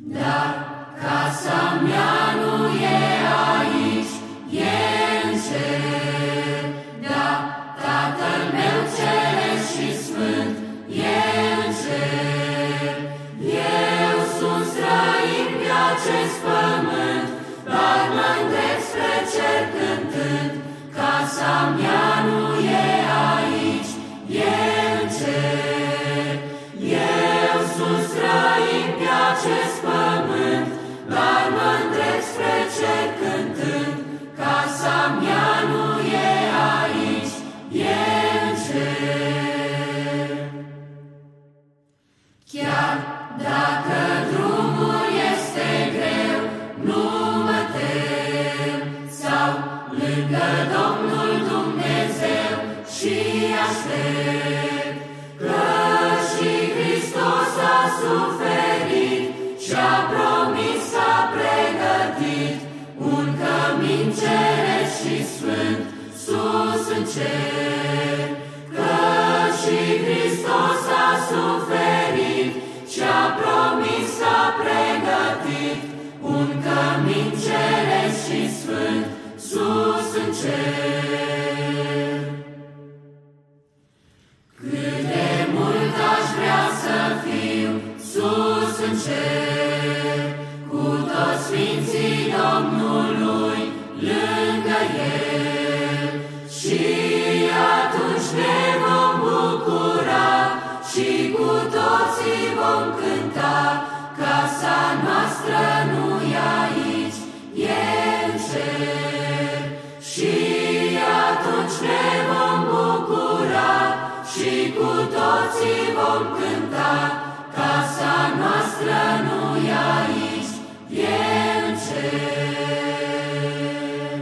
Dar casa mea nu e aici, e în cer. Da, Tatăl meu ceresc și sfânt e în cer. Eu sunt străin pe acest pământ, dar mă îndrept spre cer cântând. Casa mea nu e aici, e în cer. Eu sunt străin pe acest pământ, dar mă îndrept spre cer cântând. Casa mea nu e aici, e în cer. Chiar dacă drumul este greu, nu mă tem, sau lângă Domnul Dumnezeu și aștept, că și Hristos a suferit și-a promis, a pregătit un cămin ceresc și sfânt sus în cer. Că și Hristos a suferit și-a promis, a pregătit un cămin ceresc și sfânt sus în cer. Cât de mult aș vrea să fiu sus în cer, cu toți sfinții Domnului lângă El. Și atunci ne vom bucura și cu toții vom cânta. Casa noastră nu e aici, e în cer. Și atunci ne vom bucura și cu toții vom cânta. Casa noastră nu e aici, e în cer.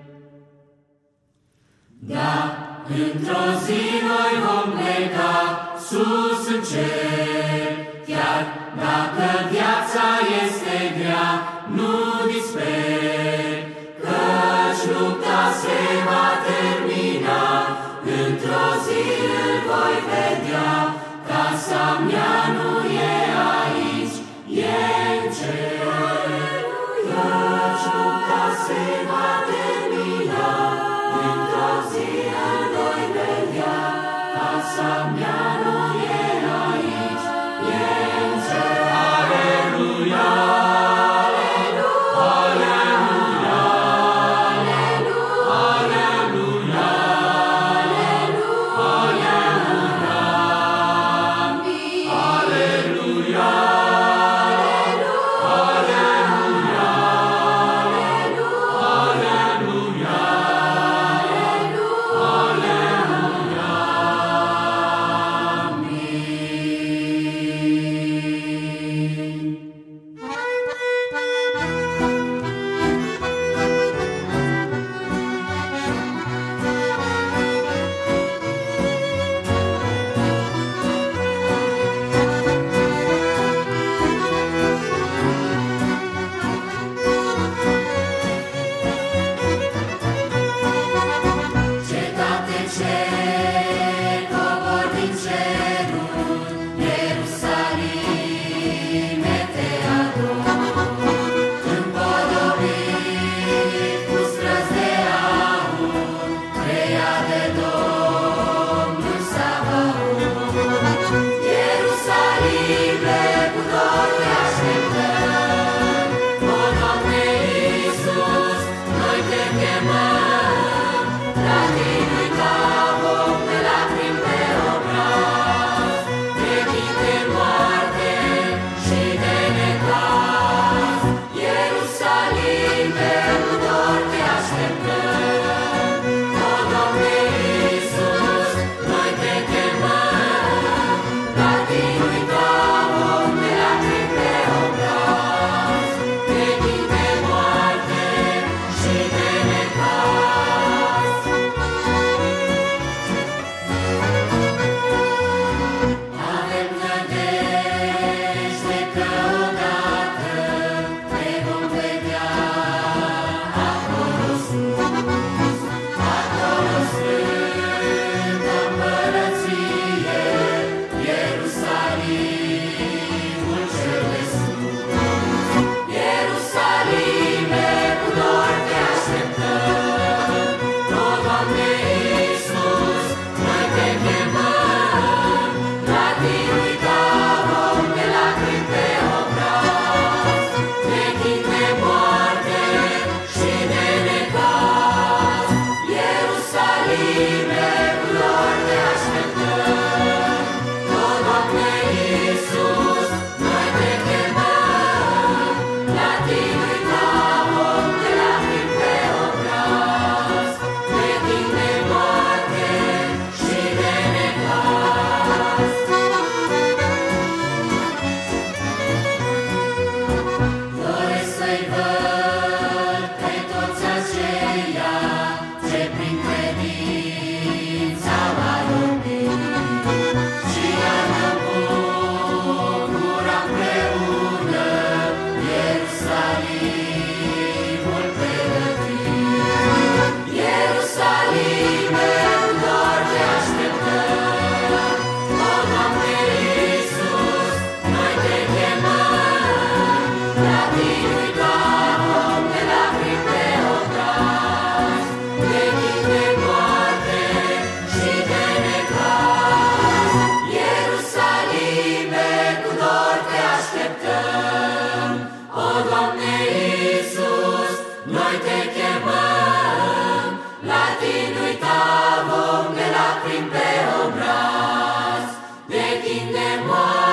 Da, într-o zi noi vom pleca sus în cer. Chiar dacă viața este grea, nu disperi, căci lupta se va termina. Într-o zi îl voi vedea. Casa mea nu e aici, e în cer. Căci lupta se va termina. Într-o zi îl voi vedea. Casa mea nu e aici, e în cer. Aleluia! Aleluia! oare